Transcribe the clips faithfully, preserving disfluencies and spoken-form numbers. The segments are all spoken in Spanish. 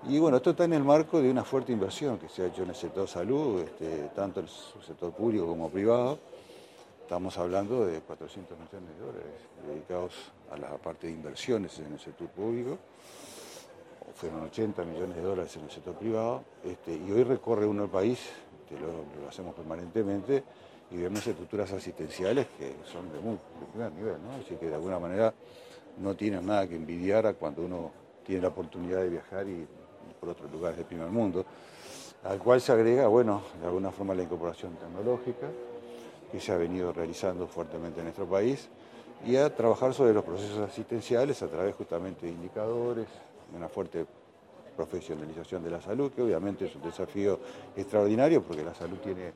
Y bueno, esto está en el marco de una fuerte inversión que se ha hecho en el sector salud, este, tanto en el sector público como privado. Estamos hablando de cuatrocientos millones de dólares dedicados a la parte de inversiones en el sector público. Fueron ochenta millones de dólares en el sector privado, este, y hoy recorre uno el país, este, lo, lo hacemos permanentemente, y vemos estructuras asistenciales que son de, muy, de primer nivel, ¿no? Así que de alguna manera no tienen nada que envidiar a cuando uno tiene la oportunidad de viajar y, y por otros lugares del primer mundo, al cual se agrega, bueno, de alguna forma la incorporación tecnológica que se ha venido realizando fuertemente en nuestro país, y a trabajar sobre los procesos asistenciales a través justamente de indicadores, de una fuerte profesionalización de la salud, que obviamente es un desafío extraordinario porque la salud tiene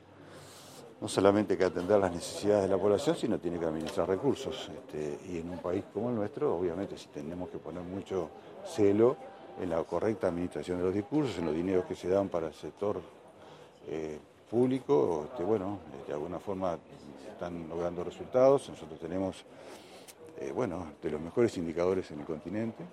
no solamente que atender las necesidades de la población, sino tiene que administrar recursos. Este, y en un país como el nuestro, obviamente, si tenemos que poner mucho celo en la correcta administración de los recursos, en los dineros que se dan para el sector eh, público, este, bueno, de alguna forma están logrando resultados. Nosotros tenemos, eh, bueno, de los mejores indicadores en el continente.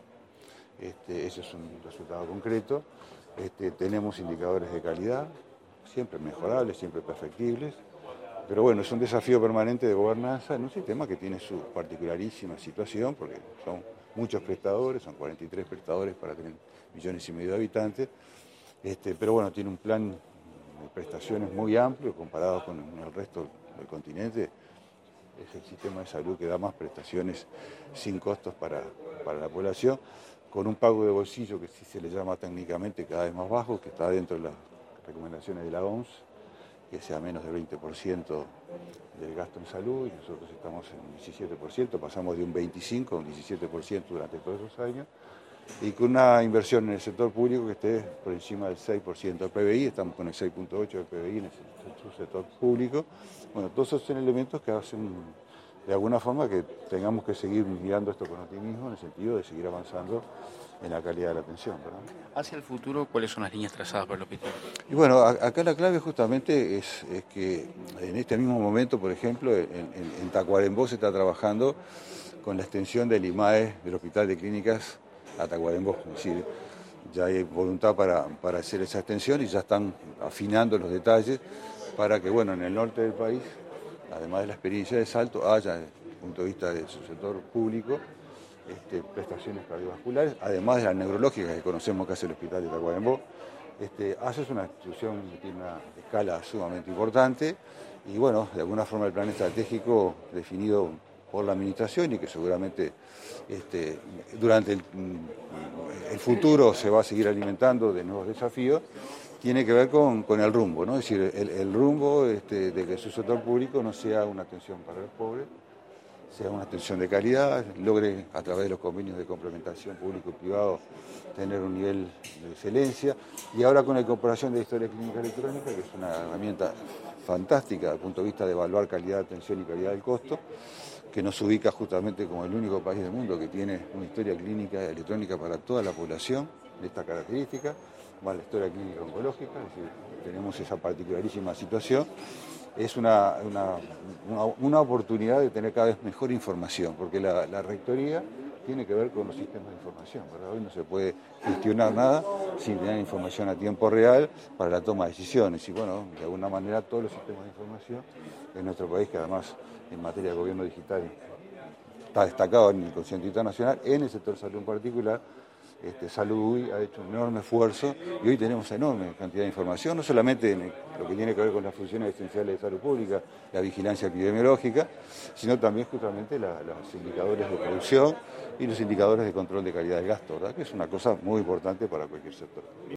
Este, ese es un resultado concreto. Este, tenemos indicadores de calidad, siempre mejorables, siempre perfectibles. Pero bueno, es un desafío permanente de gobernanza en un sistema que tiene su particularísima situación, porque son muchos prestadores, son cuarenta y tres prestadores para tres millones y medio de habitantes, este, pero bueno, tiene un plan de prestaciones muy amplio comparado con el resto del continente. Es el sistema de salud que da más prestaciones sin costos para, para la población, con un pago de bolsillo que sí se le llama técnicamente cada vez más bajo, que está dentro de las recomendaciones de la O M S, que sea menos del veinte por ciento del gasto en salud, y nosotros estamos en un diecisiete por ciento, pasamos de un veinticinco por ciento a un diecisiete por ciento durante todos esos años, y con una inversión en el sector público que esté por encima del seis por ciento del P B I, estamos con el seis punto ocho por ciento del P B I en el sector público. Bueno, todos esos son elementos que hacen de alguna forma que tengamos que seguir mirando esto con optimismo, en el sentido de seguir avanzando en la calidad de la atención, ¿verdad? Hacia el futuro, ¿cuáles son las líneas trazadas por el hospital? Y bueno, a, acá la clave justamente es, es que en este mismo momento, por ejemplo, en, en, en Tacuarembó se está trabajando con la extensión del I M A E del Hospital de Clínicas a Tacuarembó. Es decir, ya hay voluntad para, para hacer esa extensión y ya están afinando los detalles para que, bueno, en el norte del país, además de la experiencia de Salto, haya, desde el punto de vista del sector público, Este, prestaciones cardiovasculares, además de las neurológicas que conocemos que hace el Hospital de Tacuarembó. Este, ASO es una institución que tiene una escala sumamente importante y bueno, de alguna forma el plan estratégico definido por la administración y que seguramente este, durante el, el futuro se va a seguir alimentando de nuevos desafíos, tiene que ver con, con el rumbo, ¿no? Es decir, el, el rumbo este, de que su sector público no sea una atención para los pobres, sea una atención de calidad, logre a través de los convenios de complementación público-privado tener un nivel de excelencia, y ahora con la incorporación de la historia clínica electrónica, que es una herramienta fantástica desde el punto de vista de evaluar calidad de atención y calidad del costo, que nos ubica justamente como el único país del mundo que tiene una historia clínica electrónica para toda la población de esta característica, más la historia clínica oncológica, es decir, tenemos esa particularísima situación. Es una, una, una, una oportunidad de tener cada vez mejor información, porque la, la rectoría tiene que ver con los sistemas de información, ¿verdad? Hoy no se puede gestionar nada sin tener información a tiempo real para la toma de decisiones. Y bueno, de alguna manera todos los sistemas de información en nuestro país, que además en materia de gobierno digital está destacado en el concierto internacional, en el sector salud en particular, Este, Salud U I ha hecho un enorme esfuerzo y hoy tenemos enorme cantidad de información, no solamente en lo que tiene que ver con las funciones esenciales de salud pública, la vigilancia epidemiológica, sino también justamente la, los indicadores de producción y los indicadores de control de calidad del gasto, ¿verdad? Que es una cosa muy importante para cualquier sector.